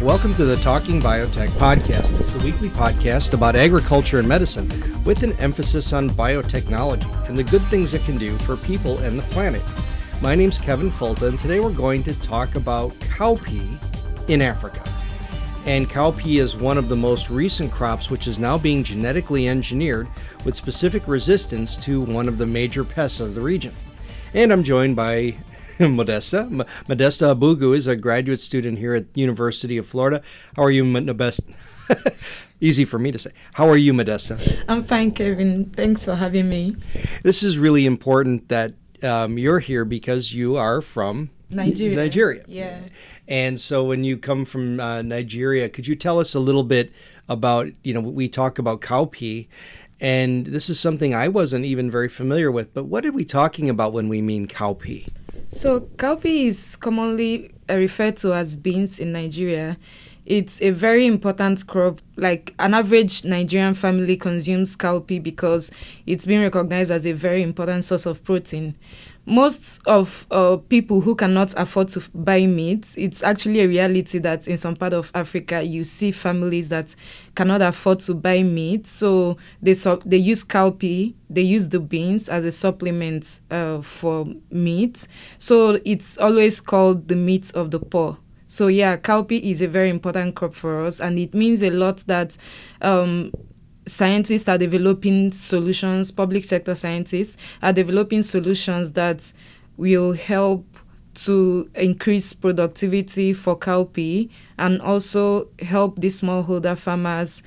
Welcome to the Talking Biotech podcast. It's a weekly podcast about agriculture and medicine with an emphasis on biotechnology and the good things it can do for people and the planet. My name's Kevin Fulta, and today we're going to talk about cowpea in Africa. And cowpea is one of the most recent crops which is now being genetically engineered with specific resistance to one of the major pests of the region. And I'm joined by Modesta. Modesta Abugu is a graduate student here at the University of Florida. How are you, Modesta? Easy for me to say. How are you, Modesta? I'm fine, Kevin. Thanks for having me. This is really important that you're here because you are from Nigeria. Yeah. And so when you come from Nigeria, could you tell us a little bit about, we talk about cowpea, and this is something I wasn't even very familiar with, but what are we talking about when we mean cowpea? So cowpea is commonly referred to as beans in Nigeria. It's a very important crop. Like an average Nigerian family consumes cowpea because it's been recognized as a very important source of protein. Most of people who cannot afford to buy meat, it's actually a reality that in some part of Africa, you see families that cannot afford to buy meat. So they use cowpea, they use the beans as a supplement for meat. So it's always called the meat of the poor. So yeah, cowpea is a very important crop for us, and it means a lot that scientists are developing solutions, public sector scientists are developing solutions that will help to increase productivity for cowpea and also help the smallholder farmers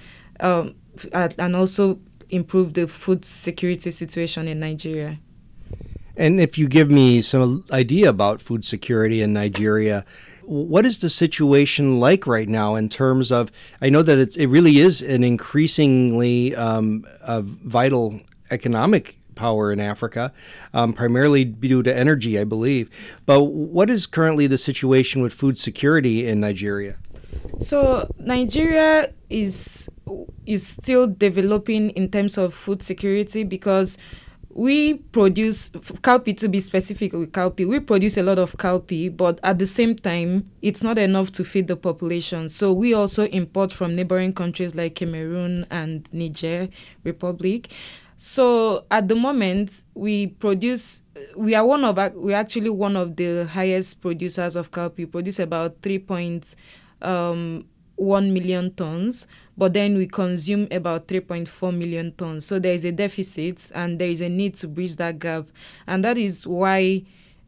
and also improve the food security situation in Nigeria. And if you give me some idea about food security in Nigeria, what is the situation like right now in terms of, I know that it really is an increasingly vital economic power in Africa, primarily due to energy, I believe. But what is currently the situation with food security in Nigeria? So Nigeria is still developing in terms of food security because we produce cowpea, to be specific with cowpea. We produce a lot of cowpea, but at the same time, it's not enough to feed the population. So we also import from neighboring countries like Cameroon and Niger Republic. So at the moment, we're actually one of the highest producers of cowpea. We produce about 3.1 million tons, but then we consume about 3.4 million tons. So there is a deficit and there is a need to bridge that gap. And that is why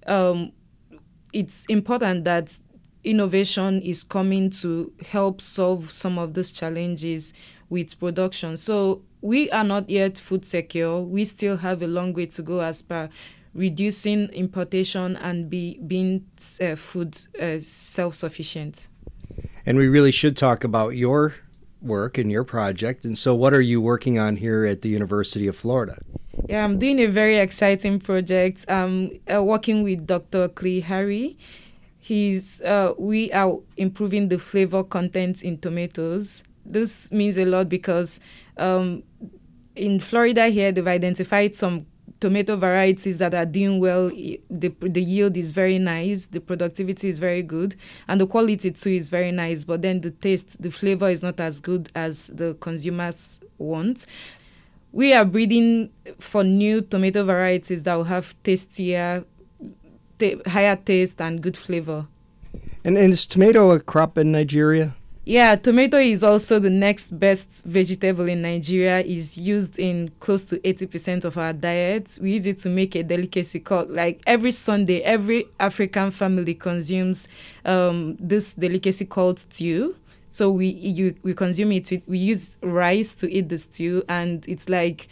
it's important that innovation is coming to help solve some of these challenges with production. So we are not yet food secure. We still have a long way to go as per reducing importation and being food self-sufficient. And we really should talk about your work and your project. And so what are you working on here at the University of Florida? Yeah, I'm doing a very exciting project. I'm working with Dr. Clay Harry. We are improving the flavor content in tomatoes. This means a lot because in Florida here, they've identified some tomato varieties that are doing well. The yield is very nice, the productivity is very good, and the quality too is very nice. But then the taste, the flavor is not as good as the consumers want. We are breeding for new tomato varieties that will have tastier, higher taste and good flavor. And is tomato a crop in Nigeria? Yeah, tomato is also the next best vegetable in Nigeria. It's used in close to 80% of our diet. We use it to make a delicacy called, like every Sunday, every African family consumes this delicacy called stew. So we consume it. We use rice to eat the stew, and it's like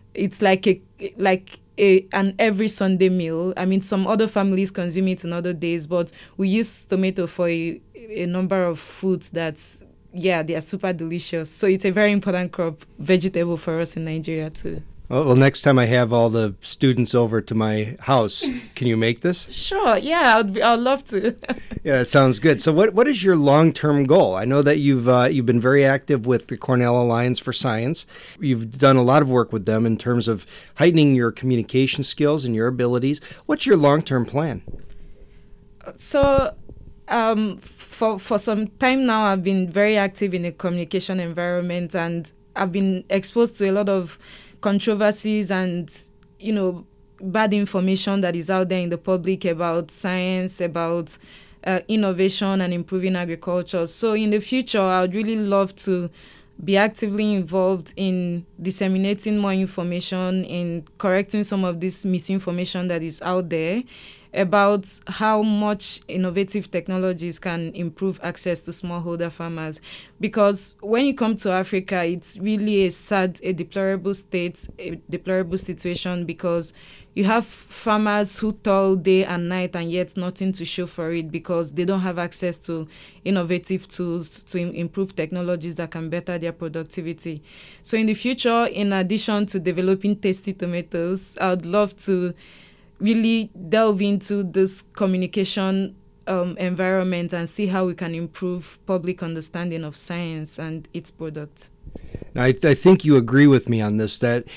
an every Sunday meal. I mean, some other families consume it on other days, but we use tomato for a number of foods that, they are super delicious. So it's a very important vegetable for us in Nigeria too. Well, next time I have all the students over to my house, can you make this? Sure. Yeah, I'd love to. Yeah, it sounds good. So what is your long-term goal? I know that you've been very active with the Cornell Alliance for Science. You've done a lot of work with them in terms of heightening your communication skills and your abilities. What's your long-term plan? So For some time now, I've been very active in a communication environment, and I've been exposed to a lot of controversies and, bad information that is out there in the public about science, about innovation and improving agriculture. So in the future, I would really love to be actively involved in disseminating more information, in correcting some of this misinformation that is out there about how much innovative technologies can improve access to smallholder farmers. Because when you come to Africa, it's really a sad, a deplorable state, a deplorable situation, because you have farmers who toil day and night and yet nothing to show for it because they don't have access to innovative tools to improve technologies that can better their productivity. So in the future, in addition to developing tasty tomatoes, I would love to really delve into this communication environment and see how we can improve public understanding of science and its products. Now, I think you agree with me on this, that,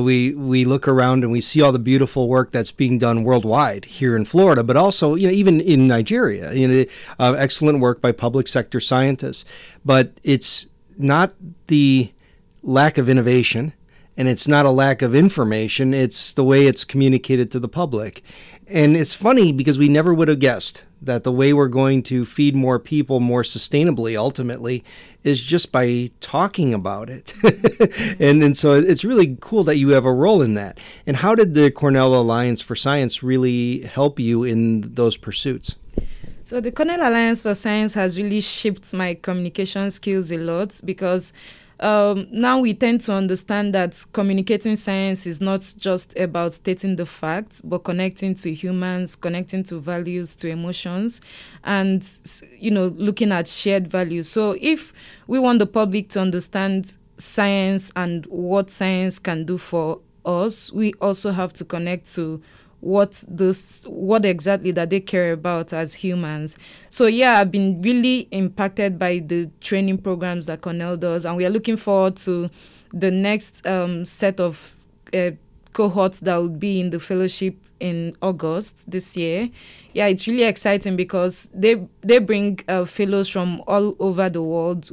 we look around and we see all the beautiful work that's being done worldwide here in Florida, but also, even in Nigeria, excellent work by public sector scientists. But it's not the lack of innovation, and it's not a lack of information, it's the way it's communicated to the public. And it's funny because we never would have guessed that the way we're going to feed more people more sustainably ultimately is just by talking about it. and so it's really cool that you have a role in that. And how did the Cornell Alliance for Science really help you in those pursuits? So the Cornell Alliance for Science has really shaped my communication skills a lot, because now we tend to understand that communicating science is not just about stating the facts, but connecting to humans, connecting to values, to emotions, and, looking at shared values. So if we want the public to understand science and what science can do for us, we also have to connect to what exactly that they care about as humans. So I've been really impacted by the training programs that Cornell does, and we are looking forward to the next set of cohorts that will be in the fellowship in August this year. It's really exciting because they bring fellows from all over the world,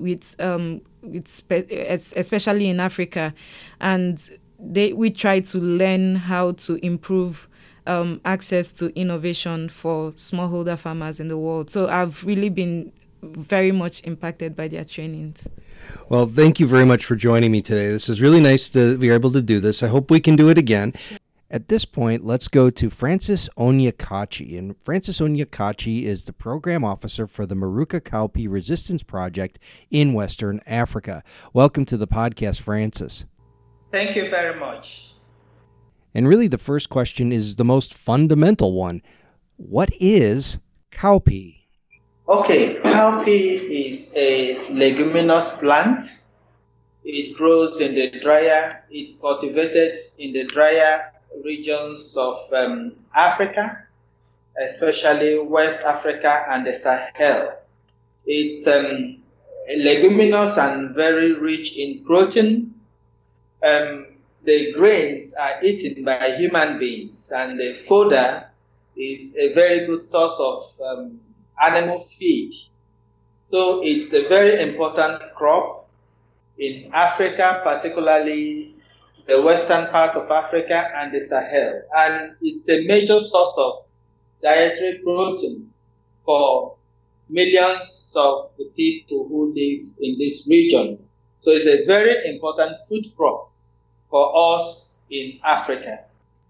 especially in Africa, and we try to learn how to improve access to innovation for smallholder farmers in the world. So I've really been very much impacted by their trainings. Well, thank you very much for joining me today. This is really nice to be able to do this. I hope we can do it again. At this point, let's go to Francis Onyekachi. And Francis Onyekachi is the program officer for the Maruka Cowpea Resistance Project in Western Africa. Welcome to the podcast, Francis. Thank you very much. And really, the first question is the most fundamental one. What is cowpea? Okay, cowpea is a leguminous plant. It grows in the drier, it's cultivated in the drier regions of Africa, especially West Africa and the Sahel. It's leguminous and very rich in protein. The grains are eaten by human beings, and the fodder is a very good source of animal feed. So it's a very important crop in Africa, particularly the western part of Africa and the Sahel. And it's a major source of dietary protein for millions of the people who live in this region. So it's a very important food crop for us in Africa.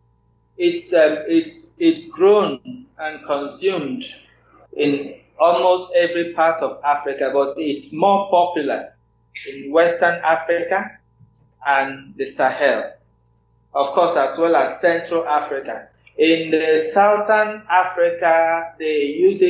It's grown and consumed in almost every part of Africa, but it's more popular in Western Africa and the Sahel, of course, as well as Central Africa. In the Southern Africa, they use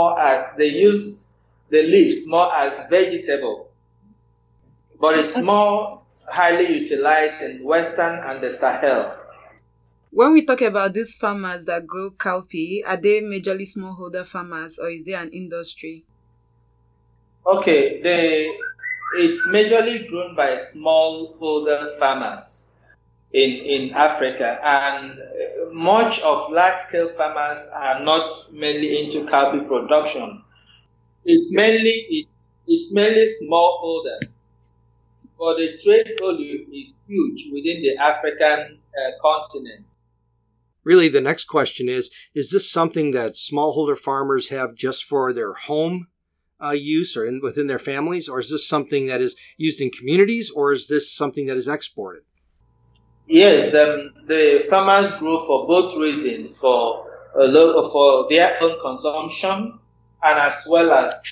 the leaves more as vegetable, but it's more highly utilized in Western and the Sahel. When we talk about these farmers that grow cowpea, are they majorly smallholder farmers, or is there an industry? Okay, it's majorly grown by smallholder farmers in Africa, and much of large-scale farmers are not mainly into cowpea production. It's mainly smallholders, but the trade volume is huge within the African continent. Really, the next question is this something that smallholder farmers have just for their home use or within their families, or is this something that is used in communities, or is this something that is exported? Yes, the farmers grow for both reasons, for their own consumption and as well as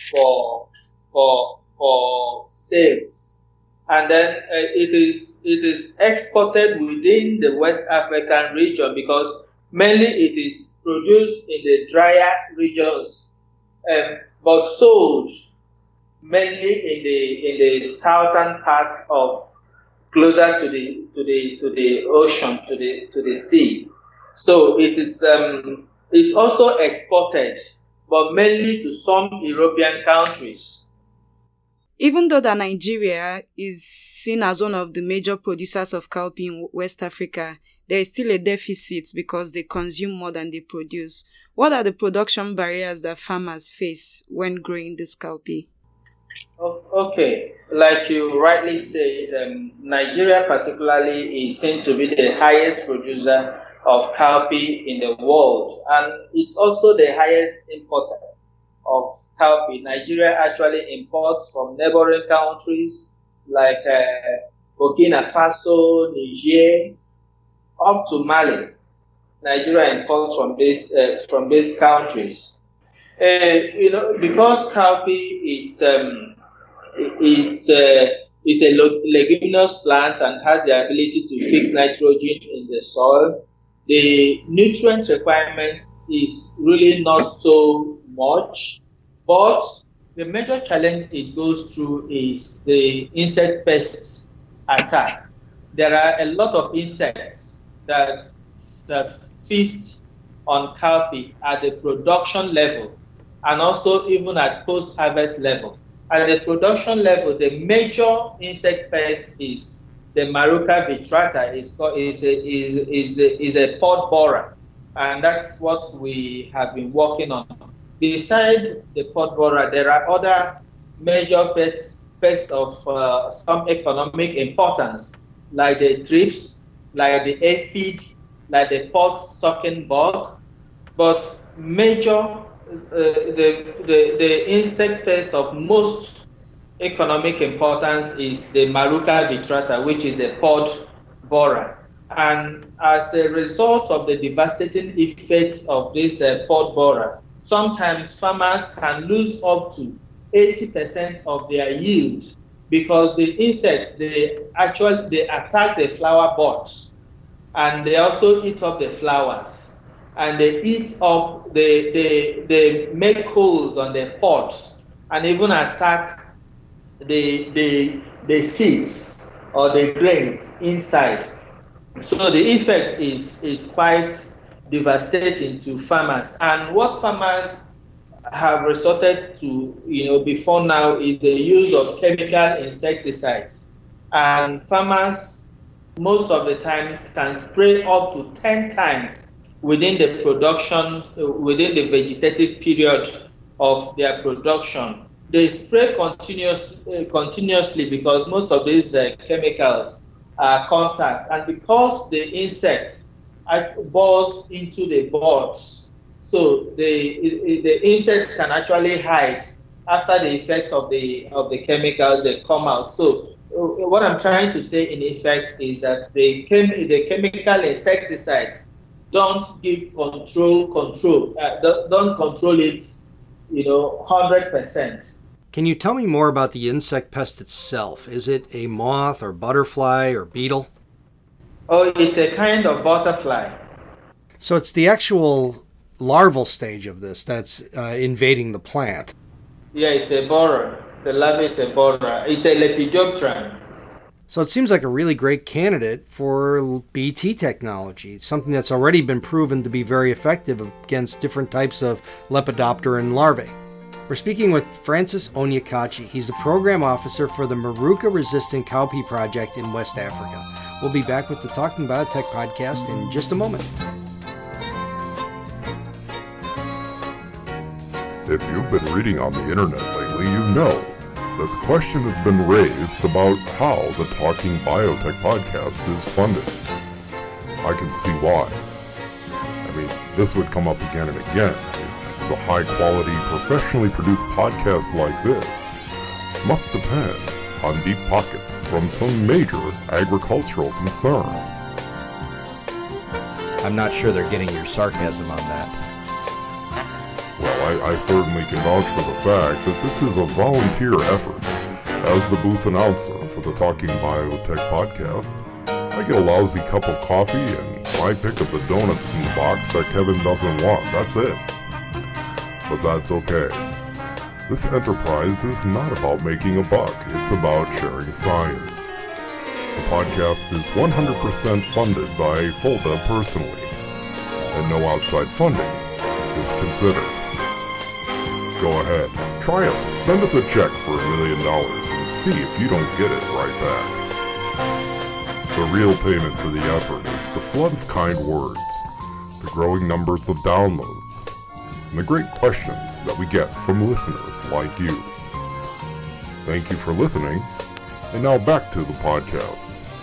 for sales. And then it is exported within the West African region because mainly it is produced in the drier regions, but sold mainly in the southern parts of closer to the ocean, to the sea. So it's also exported, but mainly to some European countries. Even though that Nigeria is seen as one of the major producers of cowpea in West Africa, there is still a deficit because they consume more than they produce. What are the production barriers that farmers face when growing this cowpea? Okay, like you rightly said, Nigeria particularly is seen to be the highest producer of cowpea in the world, and it's also the highest importer of cowpea. Nigeria actually imports from neighboring countries like Burkina Faso, Niger, up to Mali. Nigeria imports from these countries. Because cowpea it's a leguminous plant and has the ability to fix nitrogen in the soil. The nutrient requirement is really not so much, but the major challenge it goes through is the insect pests attack. There are a lot of insects that feast on cowpea at the production level and also even at post-harvest level. At the production level, the major insect pest is the Maruca vitrata. Is a pod borer, and that's what we have been working on. Besides the pod borer, there are other major pests of some economic importance, like the thrips, like the aphid, like the pod-sucking bug. But major the insect pest of most economic importance is the Maruca vitrata, which is a pod borer. And as a result of the devastating effects of this pod borer, sometimes farmers can lose up to 80% of their yield because the insects they attack the flower buds and they also eat up the flowers. And they eat up, they make holes on the pods and even attack the seeds or the grains inside. So the effect is quite devastating to farmers. And what farmers have resorted to, before now is the use of chemical insecticides. And farmers most of the times can spray up to 10 times within the vegetative period of their production. They spray continuously because most of these chemicals are contact, and because the insect bores into the buds, so the insect can actually hide after the effects of the chemicals they come out. So what I'm trying to say in effect is that the chemical insecticides don't give don't control it, 100%. Can you tell me more about the insect pest itself? Is it a moth or butterfly or beetle? Oh, it's a kind of butterfly. So it's the actual larval stage of this that's invading the plant. Yeah, it's a borer. The larva is a borer. It's a Lepidopteran. So it seems like a really great candidate for BT technology, something that's already been proven to be very effective against different types of Lepidopteran larvae. We're speaking with Francis Onyekachi. He's the program officer for the Maruca Resistant Cowpea Project in West Africa. We'll be back with the Talking Biotech podcast in just a moment. If you've been reading on the internet lately, you know that the question has been raised about how the Talking Biotech podcast is funded. I can see why. I mean, this would come up again and again. So high-quality, professionally produced podcasts like this must depend on deep pockets from some major agricultural concern. I'm not sure they're getting your sarcasm on that. Well, I certainly can vouch for the fact that this is a volunteer effort. As the booth announcer for the Talking Biotech podcast, I get a lousy cup of coffee and my pick of the donuts from the box that Kevin doesn't want. That's it. But that's okay. This enterprise is not about making a buck. It's about sharing science. The podcast is 100% funded by Folda personally, and no outside funding is considered. Go ahead, try us, send us a check for $1 million and see if you don't get it right back. The real payment for the effort is the flood of kind words, the growing numbers of downloads, and the great questions that we get from listeners like you. Thank you for listening, and now back to the podcast.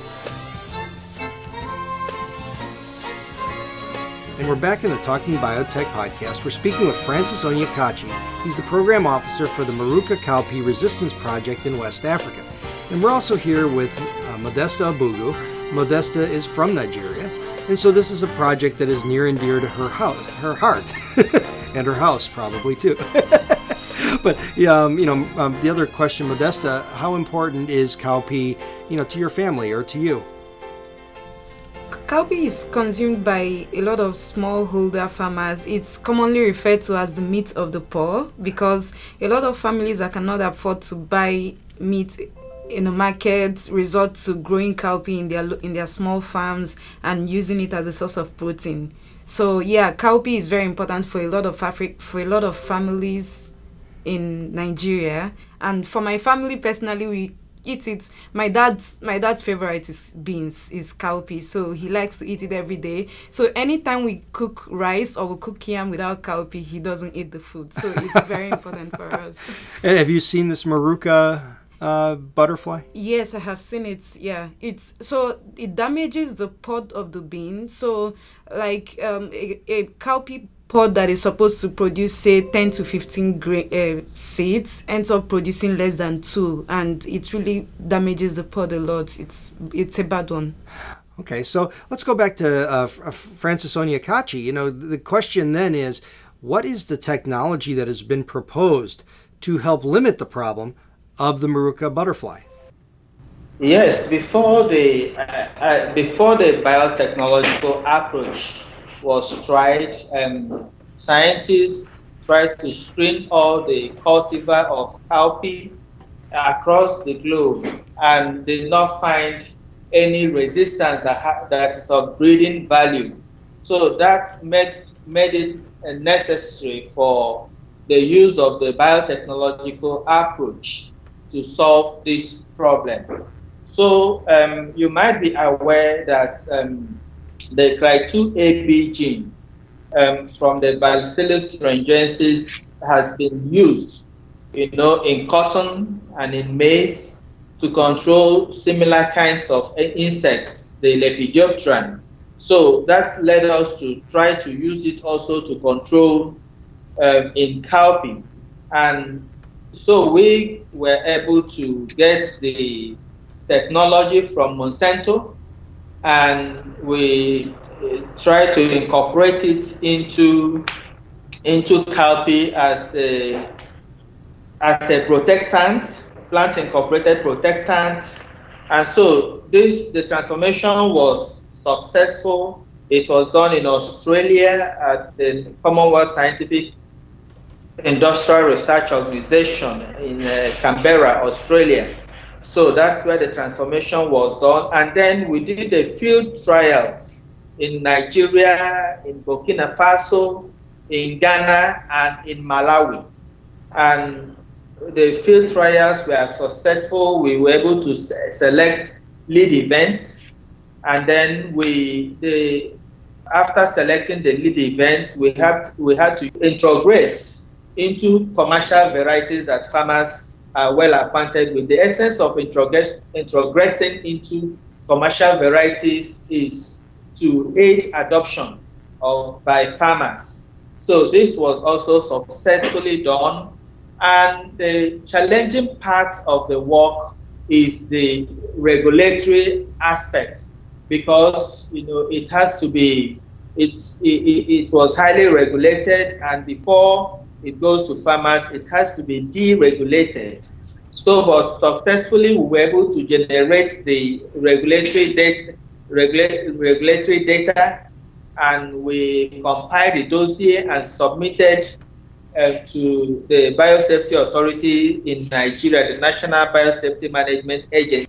And we're back in the Talking Biotech podcast. We're speaking with Francis Onyekachi. He's the program officer for the Maruka Cowpea Resistance Project in West Africa. And we're also here with Modesta Abugu. Modesta is from Nigeria, and so this is a project that is near and dear to her heart, and her house probably too. But the other question, Modesta, how important is cowpea, to your family or to you? Cowpea is consumed by a lot of smallholder farmers. It's commonly referred to as the meat of the poor because a lot of families that cannot afford to buy meat in the market resort to growing cowpea in their small farms and using it as a source of protein. So yeah, cowpea is very important for a lot of families in Nigeria. And for my family personally, we eat it. My dad's favorite is beans, is cowpea, so he likes to eat it every day. So anytime we cook rice or we cook yam without cowpea, he doesn't eat the food. So it's very important for us. And have you seen this Maruka butterfly? Yes, I have seen it. Yeah, it damages the pod of the bean. So like a cowpea pod that is supposed to produce say 10 to 15 seeds ends up producing less than 2, and it really damages the pod a lot. It's a bad one. Okay, so let's go back to Francis Onyekachi. The question then is, what is the technology that has been proposed to help limit the problem of the Maruka butterfly? Yes, before the biotechnological approach was tried, scientists tried to screen all the cultivar of cowpea across the globe and did not find any resistance that is of breeding value. So that made it necessary for the use of the biotechnological approach to solve this problem. So you might be aware that the Cry2AB gene from the Bacillus thuringiensis has been used, in cotton and in maize to control similar kinds of insects, the Lepidopteran. So that led us to try to use it also to control in cowpea. And so we were able to get the technology from Monsanto, and we try to incorporate it into cowpea as a protectant, plant incorporated protectant. And so the transformation was successful. It was done in Australia at the Commonwealth Scientific Industrial Research Organization in Canberra, Australia. So that's where the transformation was done. And then we did the field trials in Nigeria, in Burkina Faso, in Ghana, and in Malawi. And the field trials were successful. We were able to select lead events. And then after selecting the lead events, we had to introgress into commercial varieties that farmers are well acquainted with. The essence of introgressing into commercial varieties is to aid adoption by farmers. So this was also successfully done. And the challenging part of the work is the regulatory aspect, because it has to be, it was highly regulated, and before it goes to farmers, it has to be deregulated. So, but successfully, we were able to generate the regulatory data, and we compiled the dossier and submitted to the Biosafety Authority in Nigeria, the National Biosafety Management Agency.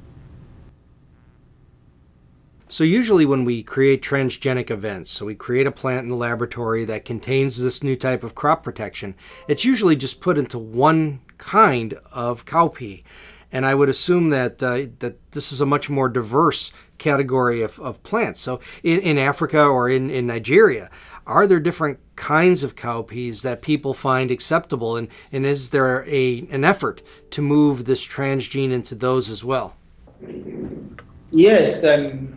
So usually when we create transgenic events, so we create a plant in the laboratory that contains this new type of crop protection, it's usually just put into one kind of cowpea. And I would assume that that this is a much more diverse category of plants. So in Africa or in Nigeria, are there different kinds of cowpeas that people find acceptable? And is there an effort to move this transgene into those as well? Yes,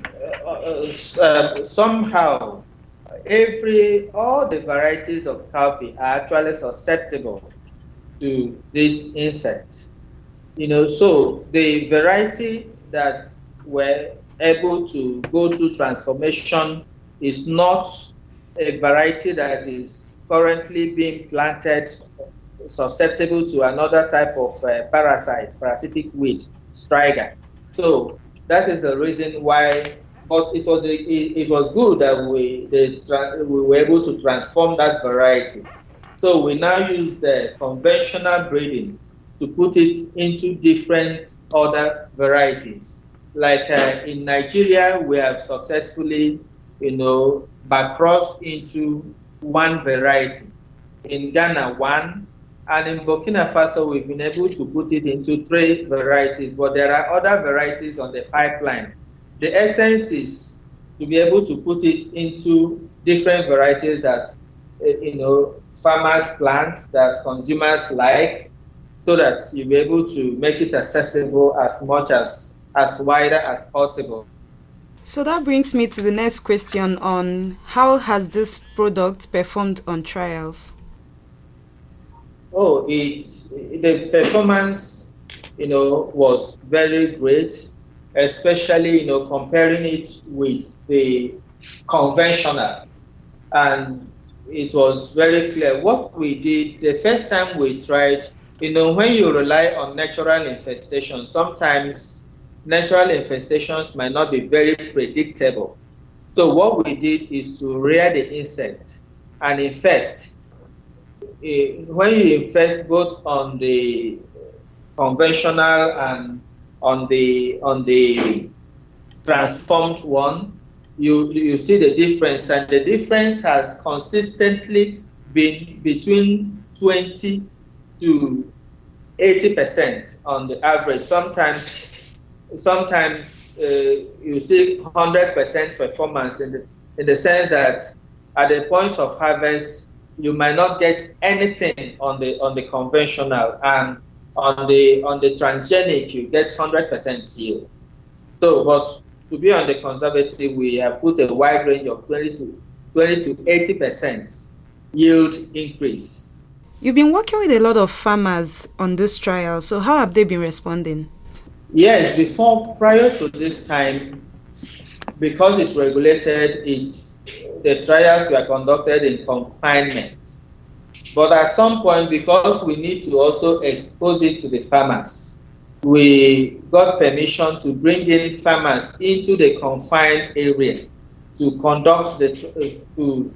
somehow all the varieties of cowpea are actually susceptible to this insect. So the variety that were able to go through transformation is not a variety that is currently being planted susceptible to another type of parasitic weed, striga. So that is the reason why. But it was good that we were able to transform that variety. So we now use the conventional breeding to put it into different other varieties. Like in Nigeria, we have successfully, backcrossed into one variety. In Ghana, one. And in Burkina Faso, we've been able to put it into 3 varieties, but there are other varieties on the pipeline. The essence is to be able to put it into different varieties that, farmers plant, that consumers like, so that you'll be able to make it accessible as wider as possible. So that brings me to the next question on how has this product performed on trials? Oh, the performance, was very great, especially, comparing it with the conventional. And it was very clear. What we did, the first time we tried, when you rely on natural infestation, sometimes natural infestations might not be very predictable. So what we did is to rear the insect and infest. When you infest both on the conventional and on the transformed one, you see the difference, and the difference has consistently been between 20 to 80% on the average. Sometimes you see 100% performance in the sense that at the point of harvest you might not get anything on the conventional, and on the transgenic you get 100% yield. So, but to be on the conservative, we have put a wide range of 20 to 80% yield increase. You've been working with a lot of farmers on this trial, so how have they been responding? Yes, prior to this time, because it's regulated, the trials were conducted in confinement. But at some point, because we need to also expose it to the farmers, we got permission to bring in farmers into the confined area to conduct to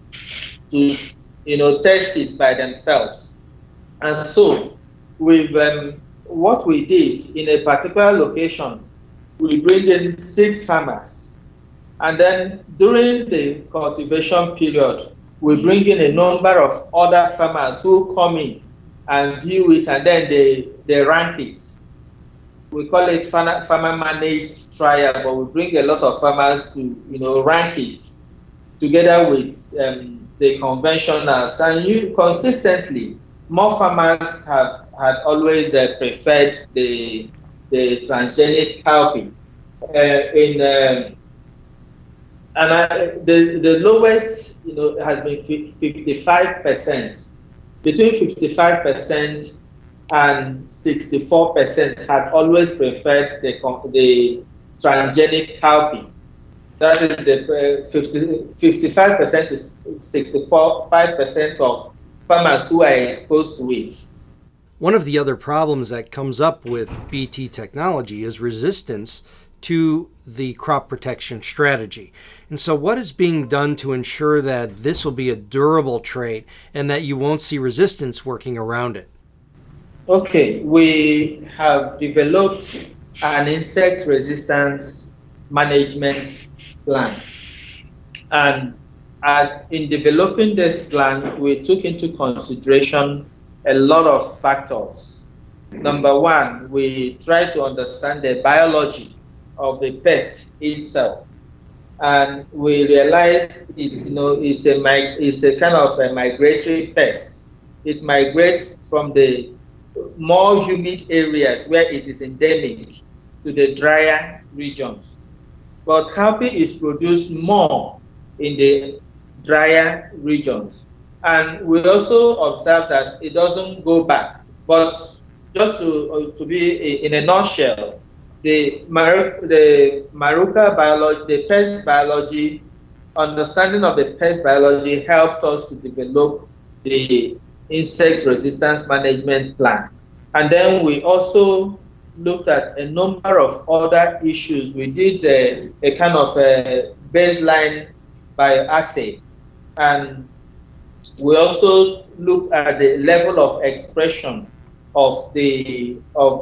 test it by themselves. And so what we did in a particular location, we bring in 6 farmers, and then during the cultivation period, we bring in a number of other farmers who come in and view it, and then they rank it. We call it farmer managed trial, but we bring a lot of farmers to rank it together with the conventionals, and consistently more farmers had always preferred the transgenic cowpea. The lowest, has been 55%. Between 55% and 64% had always preferred the transgenic cowpea. That is the 55% to 65% of farmers who are exposed to it. One of the other problems that comes up with BT technology is resistance to the crop protection strategy. And so what is being done to ensure that this will be a durable trait and that you won't see resistance working around it? Okay, we have developed an insect resistance management plan. And in developing this plan, we took into consideration a lot of factors. Number one, we tried to understand the biology of the pest itself. And we realized it's a kind of a migratory pest. It migrates from the more humid areas where it is endemic to the drier regions. But cowpea is produced more in the drier regions. And we also observed that it doesn't go back. But just to be in a nutshell, the Maruca biology, the pest biology, understanding of the pest biology helped us to develop the insect resistance management plan. And then we also looked at a number of other issues. We did a kind of a baseline bioassay, and we also looked at the level of expression of the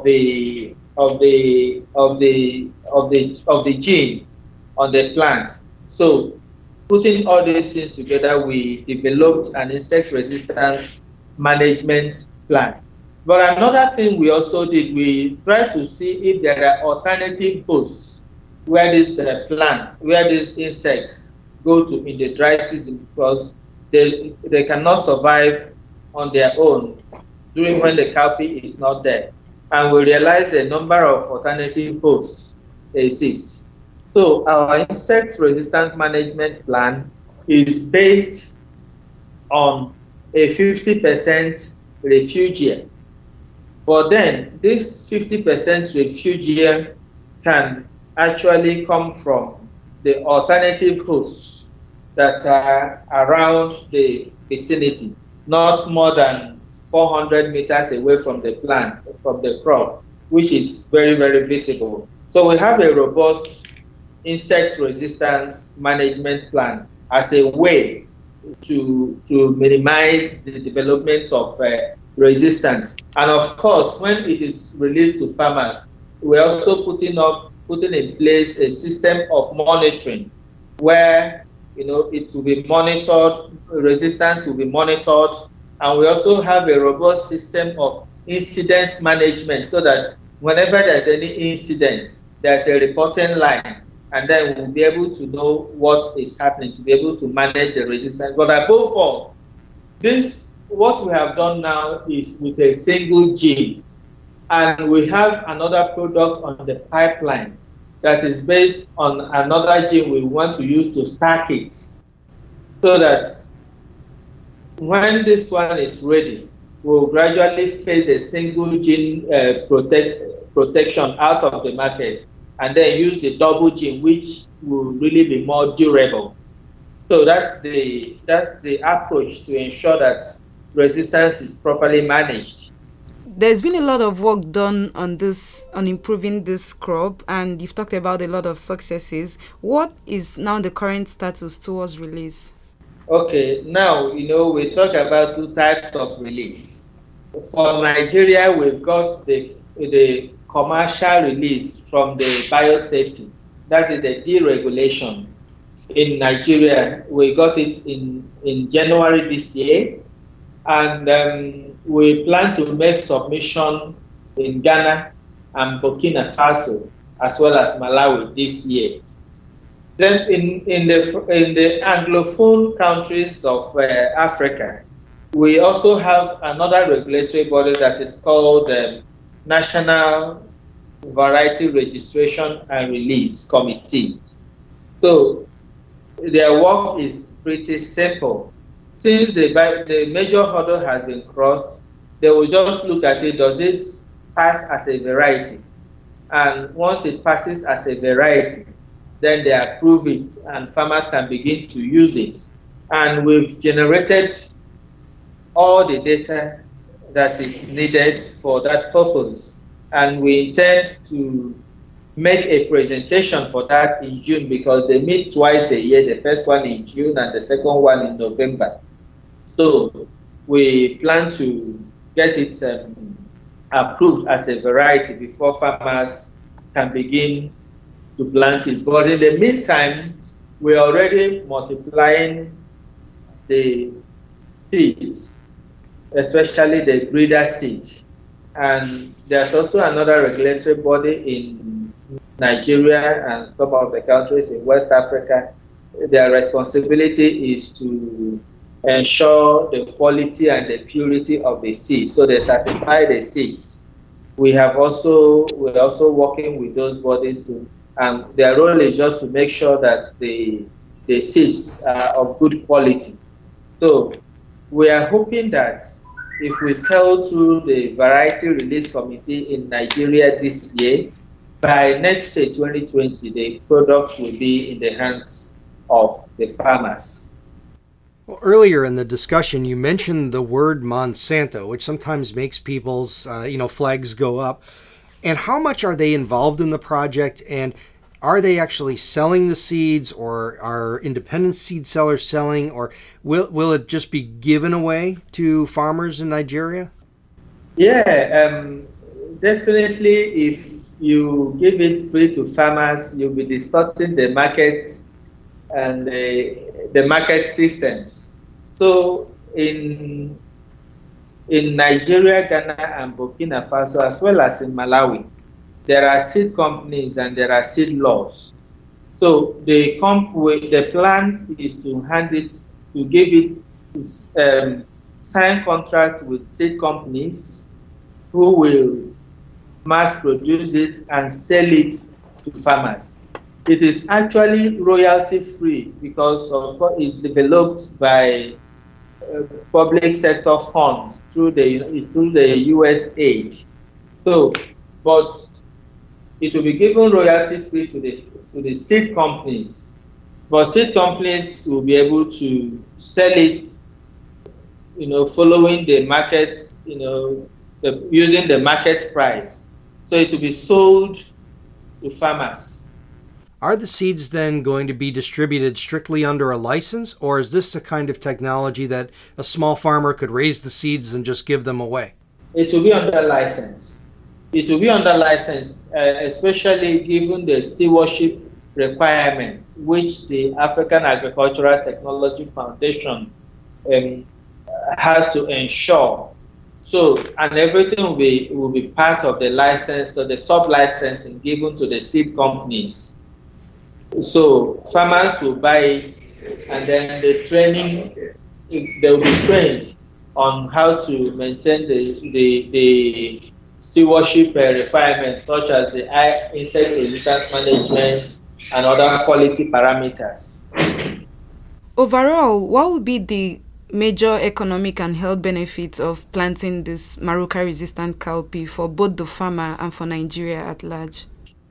gene on the plant. So, putting all these things together, we developed an insect resistance management plan. But another thing we also did, we tried to see if there are alternative hosts where these where these insects go to in the dry season, because they cannot survive on their own during when the cowpea is not there. And we realized a number of alternative hosts exist. So our insect resistance management plan is based on a 50% refugia. But then this 50% refugia can actually come from the alternative hosts that are around the vicinity, not more than 400 meters away from the plant, from the crop, which is very, very visible. So we have a robust insect resistance management plan as a way to minimize the development of resistance. And of course, when it is released to farmers, we're also putting in place a system of monitoring where it will be monitored, resistance will be monitored, and we also have a robust system of incidence management so that whenever there's any incident, there's a reporting line, and then we'll be able to know what is happening, to be able to manage the resistance. But above all, what we have done now is with a single gene, and we have another product on the pipeline that is based on another gene we want to use to stack it, so that when this one is ready, we'll gradually phase a single gene protection out of the market, and then use the double gene, which will really be more durable. So that's the approach to ensure that resistance is properly managed. There's been a lot of work done on improving this crop, and you've talked about a lot of successes. What is now the current status towards release? Okay, now, we talk about two types of release. For Nigeria, we've got the commercial release from the biosafety. That is the deregulation. In Nigeria, we got it in January this year. And we plan to make submission in Ghana and Burkina Faso, as well as Malawi this year. Then in the Anglophone countries of Africa, We also have another regulatory body that is called the National Variety Registration and Release Committee. So their work is pretty simple. Since the major hurdle has been crossed, they will just look at it, does it pass as a variety? And once it passes as a variety, then they approve it and farmers can begin to use it. And we've generated all the data that is needed for that purpose. And we intend to make a presentation for that in June, because they meet twice a year, the first one in June and the second one in November. So we plan to get it approved as a variety before farmers can begin to plant it. But in the meantime, we're already multiplying the seeds, especially the breeder seed. And there's also another regulatory body in Nigeria and some of the countries in West Africa. Their responsibility is to ensure the quality and the purity of the seed. So they certify the seeds. We're also working with those bodies to, and their role is just to make sure that the seeds are of good quality. So we are hoping that if we scale through the Variety Release Committee in Nigeria this year, by next year, 2020, the product will be in the hands of the farmers. Well, earlier in the discussion, you mentioned the word Monsanto, which sometimes makes people's flags go up. And how much are they involved in the project? And are they actually selling the seeds, or are independent seed sellers selling, or will it just be given away to farmers in Nigeria? Yeah, definitely. If you give it free to farmers, you'll be distorting the market and the market systems. So in Nigeria, Ghana, and Burkina Faso, as well as in Malawi, there are seed companies and there are seed laws. So the plan is to give it, sign contract with seed companies who will mass produce it and sell it to farmers. It is actually royalty free because of course it's developed by public sector funds through the US aid. So, but it will be given royalty free to the seed companies. But seed companies will be able to sell it, following the market, using the market price. So it will be sold to farmers. Are the seeds then going to be distributed strictly under a license, or is this a kind of technology that a small farmer could raise the seeds and just give them away? It will be under license. It will be under license, especially given the stewardship requirements, which the African Agricultural Technology Foundation has to ensure. So, and everything will be part of the license, so the sub-licensing given to the seed companies. So farmers will buy it, and then the training, they will be trained on how to maintain the stewardship requirements, such as the insect resistance management and other quality parameters. Overall, what would be the major economic and health benefits of planting this Maruca-resistant cowpea for both the farmer and for Nigeria at large?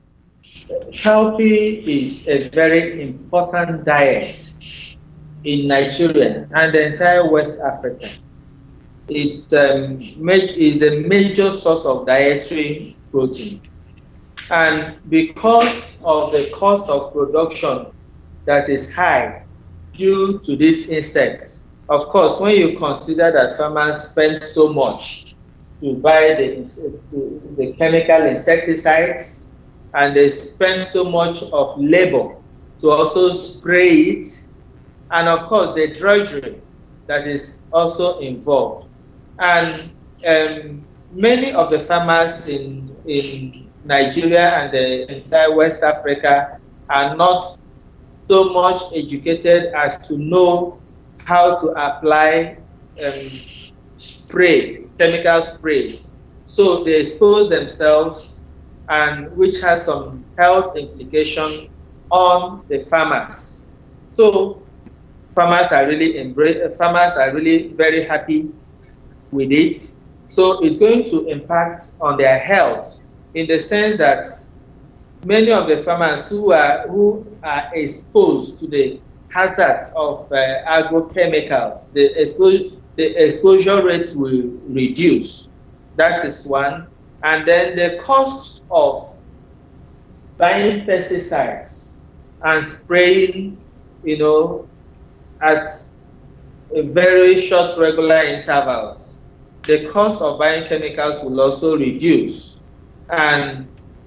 Cowpea is a very important diet in Nigeria and the entire West Africa. It's is a major source of dietary protein. And because of the cost of production that is high due to these insects, of course, when you consider that farmers spend so much to buy the chemical insecticides, and they spend so much of labor to also spray it, and of course the drudgery that is also involved. And many of the farmers in Nigeria and the entire West Africa are not so much educated as to know how to apply chemical sprays. So they expose themselves, and which has some health implication on the farmers. So farmers are really very happy with it. So it's going to impact on their health in the sense that many of the farmers who are exposed to the hazards of agrochemicals, the exposure rate will reduce. That is one. And then the cost of buying pesticides and spraying, at a very short regular intervals, the cost of buying chemicals will also reduce. And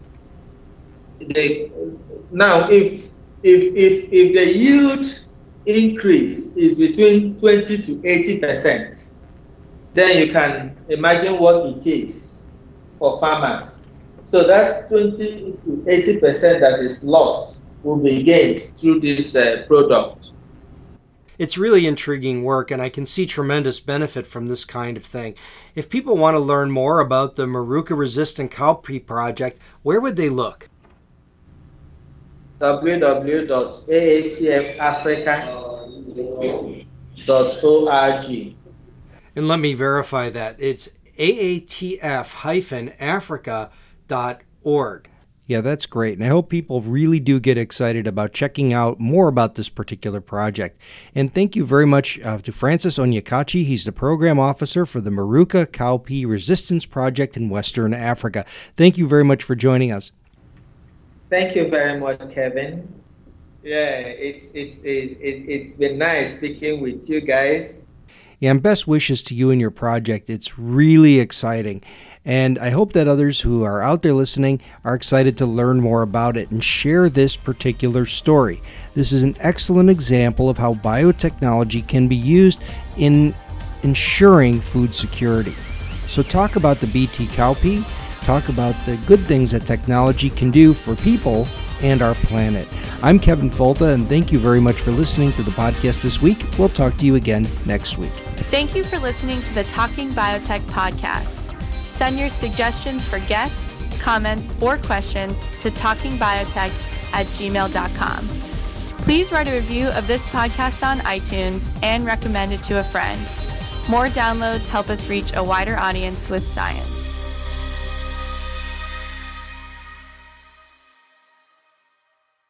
now, if the yield increase is between 20 to 80%, then you can imagine what it takes for farmers. So that's 20 to 80% that is lost will be gained through this product. It's really intriguing work, and I can see tremendous benefit from this kind of thing. If people want to learn more about the Maruca-resistant cowpea project, where would they look? www.aatfafrica.org. And let me verify that. It's aatf-africa.org. Yeah, that's great. And I hope people really do get excited about checking out more about this particular project. And thank you very much to Francis Onyekachi. He's the program officer for the Maruca Cowpea Resistance Project in Western Africa. Thank you very much for joining us. Thank you very much, Kevin. Yeah, it's been nice speaking with you guys. Yeah, and best wishes to you and your project. It's really exciting. And I hope that others who are out there listening are excited to learn more about it and share this particular story. This is an excellent example of how biotechnology can be used in ensuring food security. So talk about the BT cowpea, talk about the good things that technology can do for people and our planet. I'm Kevin Folta, and thank you very much for listening to the podcast this week. We'll talk to you again next week. Thank you for listening to the Talking Biotech podcast. Send your suggestions for guests, comments, or questions to talkingbiotech@gmail.com. Please write a review of this podcast on iTunes and recommend it to a friend. More downloads help us reach a wider audience with science.